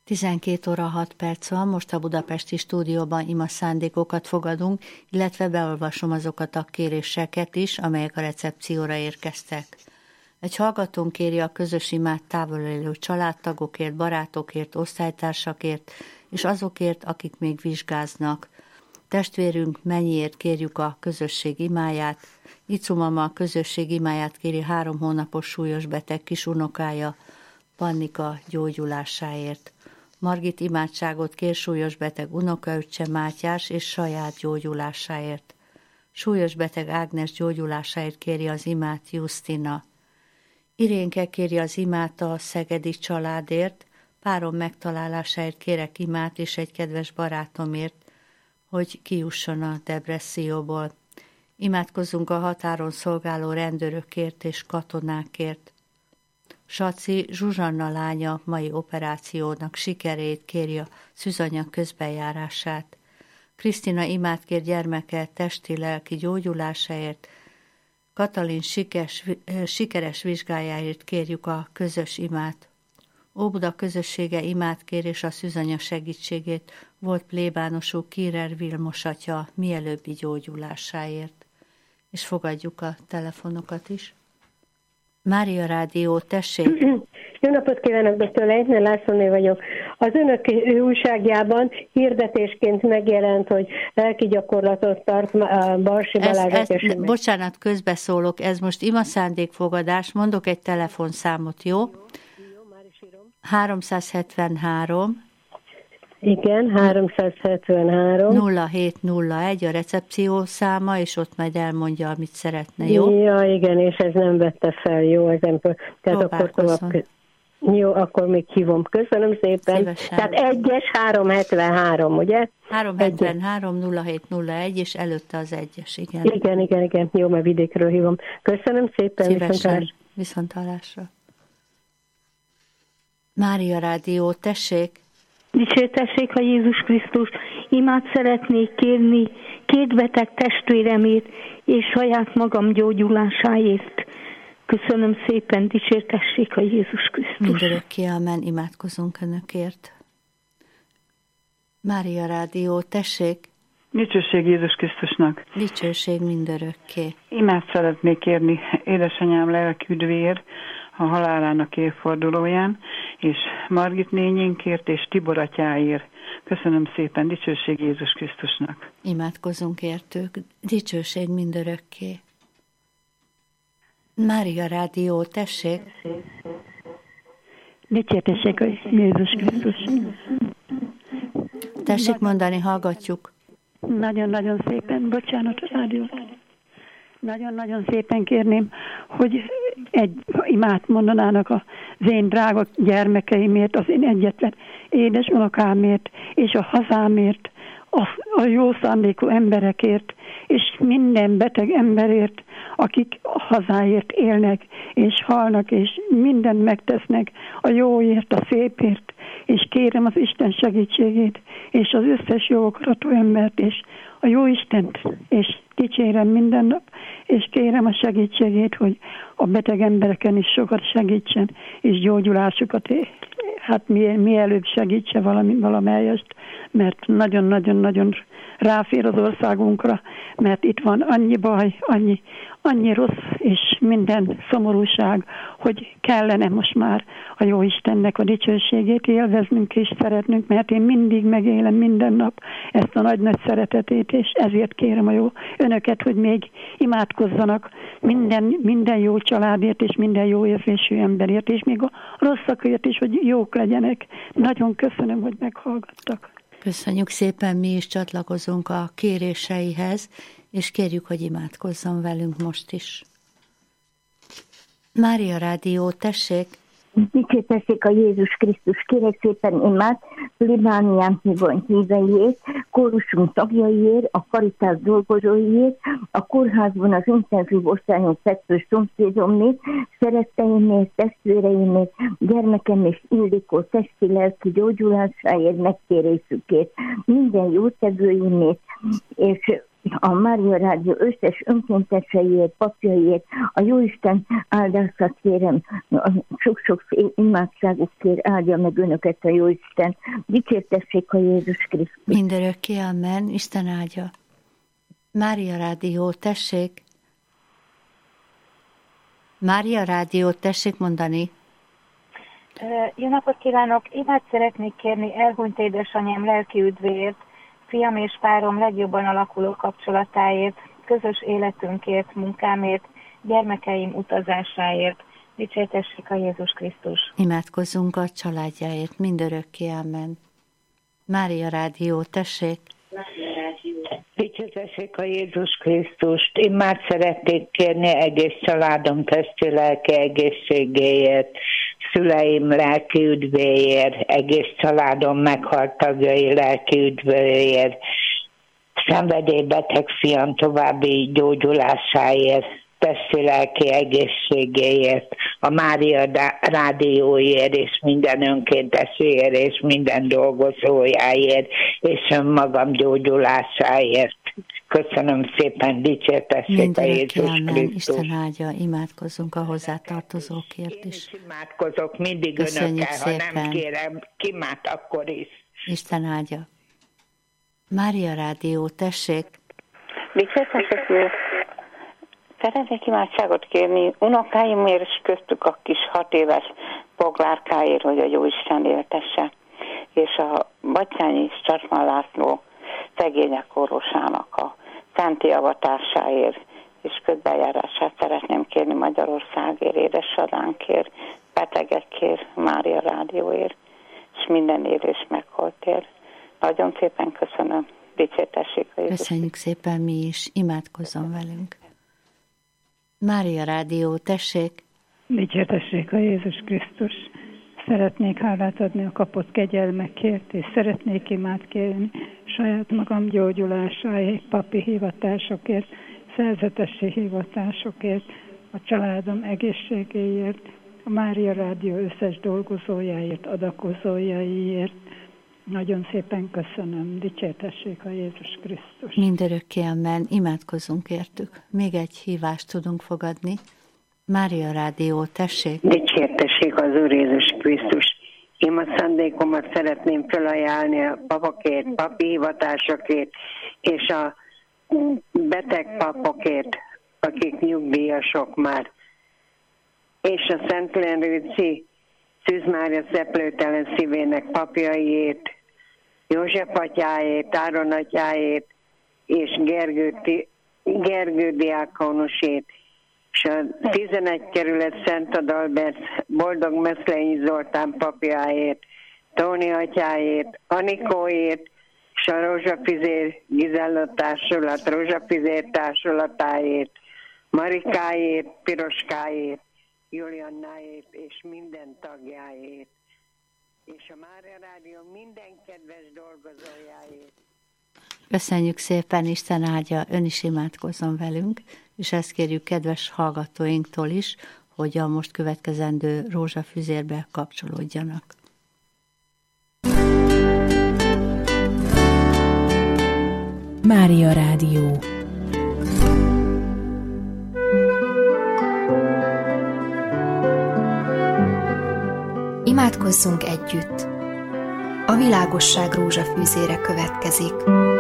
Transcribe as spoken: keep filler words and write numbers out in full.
tizenkét óra hat perc van, most a budapesti stúdióban ima szándékokat fogadunk, illetve beolvasom azokat a kéréseket is, amelyek a recepcióra érkeztek. Egy hallgatónk kéri a közös imát távol élő családtagokért, barátokért, osztálytársakért, és azokért, akik még vizsgáznak. Testvérünk Mennyiért kérjük a közösség imáját. Icu mama a közösség imáját kéri három hónapos súlyos beteg kisunokája, Pannika gyógyulásáért. Margit imádságot kér súlyos beteg unokaöccse Mátyás és saját gyógyulásáért. Súlyos beteg Ágnes gyógyulásáért kéri az imát Justina. Irénke kéri az imát a szegedi családért, párom megtalálásáért kérek imát, és egy kedves barátomért, hogy kijusson a depresszióból. Imádkozzunk a határon szolgáló rendőrökért és katonákért. Saci Zsuzsanna lánya mai operációnak sikerét kéri a szűzanya közbenjárását. Krisztina imát kér gyermeke testi-lelki gyógyulásáért, Katalin sikes, sikeres vizsgájáért kérjük a közös imát. Óbuda közössége imát kér és a szűzanya segítségét volt plébánosú Kírer Vilmos atya mielőbbi gyógyulásáért. És fogadjuk a telefonokat is. Mária Rádió, tessék! Jó napot kívánok, doktor Leitner Lászlóné vagyok. Az önök újságjában hirdetésként megjelent, hogy lelki gyakorlatot tart a Balsi Balázs. Ez, ez, bocsánat, közbeszólok, ez most ima szándékfogadás, mondok egy telefonszámot, jó? Jó, már is írom. háromszázhetvenhárom. Igen, háromszázhetvenhárom. nulla hét nulla egy a recepció száma, és ott majd elmondja, amit szeretne, jó? Ja, igen, és ez nem vette fel, jó, ezen, tehát akkor tovább. Jó, akkor még hívom. Köszönöm szépen. Szívesen. Tehát egyes háromszázhetvenhárom, ugye? háromszázhetvenhárom nulla hét nulla egy, és előtte az egyes, igen. Igen, igen, igen. Jó, mert vidékről hívom. Köszönöm szépen. Szívesen. Viszonthallásra. Mária Rádió, tessék! Dicsértessék a Jézus Krisztus, imát szeretnék kérni két beteg testvéremért és saját magam gyógyulásáért. Köszönöm szépen, dicsértessék a Jézus Krisztus. Mindörökké, amen, imádkozunk önökért. Mária Rádió, tessék! Dicsőség Jézus Krisztusnak! Dicsőség mindörökké! Imát szeretnék kérni édesanyám lelküdvér a halálának évfordulóján, és Margit nényénkért és Tibor atyáért. Köszönöm szépen, dicsőség Jézus Krisztusnak. Imádkozunk értük, dicsőség mindörökké. Mária Rádió, tessék! Dicsértessék a Jézus Krisztus. Tessék mondani, hallgatjuk. Nagyon-nagyon szépen, bocsánat a rádiót. Nagyon-nagyon szépen kérném, hogy egy imát mondanának az én drága gyermekeimért, az én egyetlen édes unokámért, és a hazámért, a, a jó szándékú emberekért, és minden beteg emberért, akik a hazáért élnek, és halnak, és mindent megtesznek a jóért, a szépért, és kérem az Isten segítségét, és az összes jó akaratú embert, és a jó Istent, és dicsérem minden nap, és kérem a segítségét, hogy a beteg embereken is sokat segítsen, és gyógyulásukat, hát mielőbb segítse valami, valamelyest, mert nagyon-nagyon-nagyon ráfér az országunkra, mert itt van annyi baj, annyi, annyi rossz, és minden szomorúság, hogy kellene most már a jó Istennek a dicsőségét élveznünk és szeretnünk, mert én mindig megélem minden nap ezt a nagy-nagy szeretetét, és ezért kérem a jó önöket, hogy még imádkozzanak minden, minden jó családért, és minden jó érzésű emberért, és még a rosszakért is, hogy jók legyenek. Nagyon köszönöm, hogy meghallgattak. Köszönjük szépen, mi is csatlakozunk a kéréseihez, és kérjük, hogy imádkozzon velünk most is. Mária Rádió, tessék! Dicsértessék a Jézus Krisztus, kérek szépen imát, plébániám hívony híveiért, kórusunk tagjaiért, a karitás dolgozóiért, a kórházban az intenzív osztályon fekvő szomszédomért, szeretteimért, testvéreimért, gyermekem és Ildikó testi-lelki gyógyulásáért, megkérésükért, minden jótevőimért, és a Mária Rádió összes önkénteseiért, papjaiért, a Jóisten áldását kérem, sok-sok imádságukért áldja meg önöket a Jóisten. Dicsértessék a Jézus Krisztus. Mindörökké, amen. Isten áldja. Mária Rádió, tessék. Mária Rádió, tessék mondani. Jó napot kívánok! Imát szeretnék kérni elhunyt édesanyám lelki üdvéért, fiam és párom legjobban alakuló kapcsolatáért, közös életünkért, munkámért, gyermekeim utazásáért. Dicsértessék a Jézus Krisztus! Imádkozzunk a családjáért, mindörökké, amen. Mária Rádió, tessék! Dicsértessék a Jézus Krisztust! Én már szeretnék kérni egész családom testi lelki egészségéért, szüleim lelki üdvéért, egész családom meghalt tagjai lelki üdvéért, szenvedélybeteg fiam további gyógyulásáért, testi lelki egészségéért, a Mária Rádióért és minden önkénteséért és minden dolgozójáért és önmagam gyógyulásáért. Köszönöm szépen, dicsértessék a Jézus Krisztus. Isten áldja, imádkozzunk a hozzátartozókért is. Én is imádkozok mindig Köszönjük önökkel, szépen. Ha nem kérem, kimát akkor is. Isten áldja. Mária Rádió, tessék. Dicsértessék, szeretnék imádságot kérni unokáimért, és köztük a kis hat éves Boglárkáért, hogy a Jóisten éltesse, és a Batthyányi Csatman László szegények orvosának a szenti avatásáért és közbejárását szeretném kérni Magyarországért, édeshazánkért, betegekért, Mária Rádióért, és minden élés meghaltért. Nagyon szépen köszönöm. Dicsértessék a Jézus. Köszönjük szépen mi is. Imádkozzon velünk. Mária Rádió, tessék! Dicsértessék a Jézus Krisztus! Szeretnék hálát adni a kapott kegyelmekért, és szeretnék imát kérni saját magam gyógyulásáért, papi hivatásokért, szerzetesi hivatásokért, a családom egészségéért, a Mária Rádió összes dolgozójáért, adakozójaiért. Nagyon szépen köszönöm. Dicsértessék a Jézus Krisztus. Mindörökké, amen. Imádkozzunk értük. Még egy hívást tudunk fogadni. Mária Rádió, tessék. Dicsértessék az Úr Jézus Krisztus. Én a szándékomat szeretném felajánlni a papokért, papi hivatásokért, és a beteg papokért, akik nyugdíjasok már. És a Szentlenrőci Szűz Mária szeplőtelen szívének papjaiért, József atyáért, Áron atyáért, és Gergő, Gergő diákonusért, és a tizenegy kerület Szent Adalbert Boldog Meszlényi Zoltán papjáért, Tóni atyáért, Anikóért, és a Rózsafizér Gizella társulat, Rózsafizér társulatáért, Marikáért, Piroskáért, Juliannáért és minden tagjáért, és a Mária Rádió minden kedves dolgozójáért. Köszönjük szépen, Isten áldja, ön is imádkozzon velünk, és ezt kérjük kedves hallgatóinktól is, hogy a most következendő rózsafüzérbe kapcsolódjanak. Mária Rádió. Imádkozzunk együtt! A világosság rózsafűzére következik.